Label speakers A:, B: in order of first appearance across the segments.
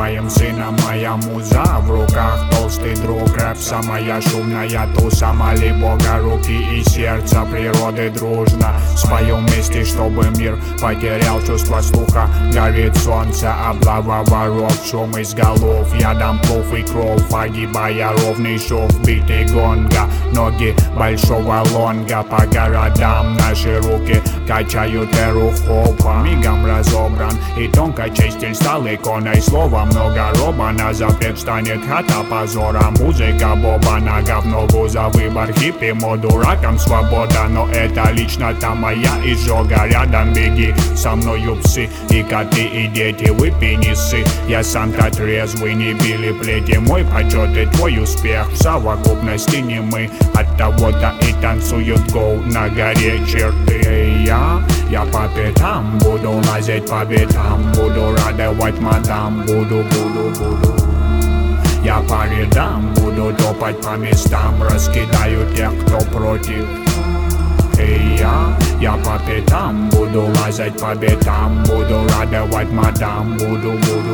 A: моим сыном моя муза. В руках толстый друг, рэп самая шумная туса. Моли Бога руки и сердца природы дружно. Споем вместе, чтобы мир потерял чувство слуха. Горит солнце, облава воров, шум из голов. Я дам плов и кровь, погибая ровный шов. Биты гонга, ноги большого лонга. По городам наши руки качают эру хопа. Мигом разобран и тонко чистиль стал иконой. Слова много роба, на запрет станет хата позора. Музыка боба, на говно за выбор. Хиппи моду раком свобода, но это лично-то моя изжога. Рядом беги, со мною псы и коты и дети. Выпей не ссы, я сам-то трезвый, не били плети. Мой почет и твой успех в совокупности не мы. От того-то и танцуют гоу на горе черты. Я по пятам буду лазить по битам. Буду радовать мадам, буду. Я по рядам буду топать по местам. Раскидаю тех, кто против. Я по пятам буду лазать по битам. Буду радовать мадам, буду.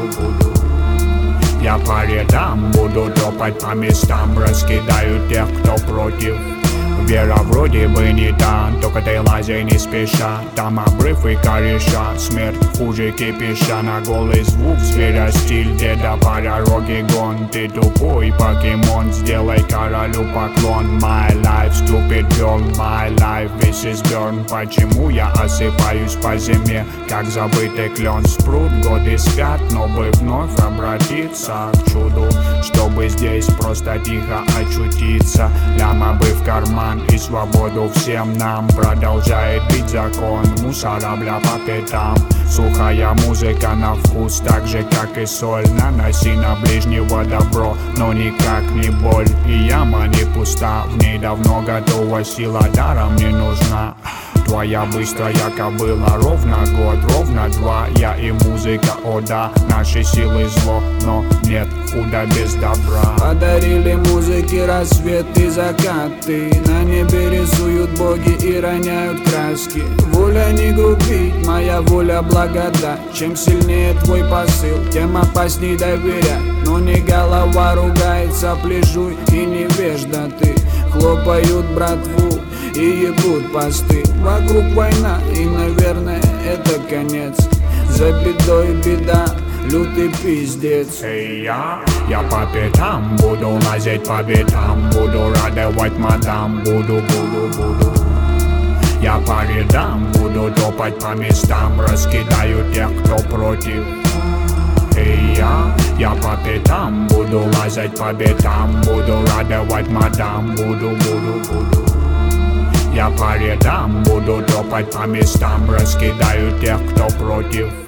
A: Я по рядам буду топать по местам. Раскидаю тех, кто против. Вера вроде бы не та, только ты лазай не спеша. Там обрыв и кореша, смерть хуже кипиша. На голый звук зверя стиль деда по дороге гон. Ты тупой покемон, сделай королю поклон. My life stupid girl, my life this is burn. Почему я осыпаюсь по зиме, как забытый клен? Спрут, годы спят, но бы вновь обратиться к чуду, чтобы здесь просто тихо очутиться. Ляма бы в карман и свободу всем нам. Продолжает бить закон мусора, бля, по пятам. Сухая музыка на вкус, так же как и соль. Наноси на ближнего добро, но никак не боль. И яма не пуста, в ней давно готова сила, даром не нужна. Твоя быстрая кобыла, ровно год, ровно два. Я и музыка, о да, наши силы зло, но нет худа без добра.
B: Подарили музыке рассвет и закаты. На небе рисуют боги и роняют краски. Воля не грубить, моя воля благодать. Чем сильнее твой посыл, тем опасней доверять. Но не голова ругается, плежуй и невежда ты. Хлопают братву и ебут посты. Вокруг война и, наверное, это конец. За бедой беда, лютый пиздец.
A: Я по пятам буду лазить по битам. Буду радовать мадам, буду. Я по рядам буду топать по местам. Раскидаю тех, кто против. Я по пятам буду лазать по битам. Буду радовать мадам, буду. Я по рядам буду топать по местам. Раскидаю тех, кто против.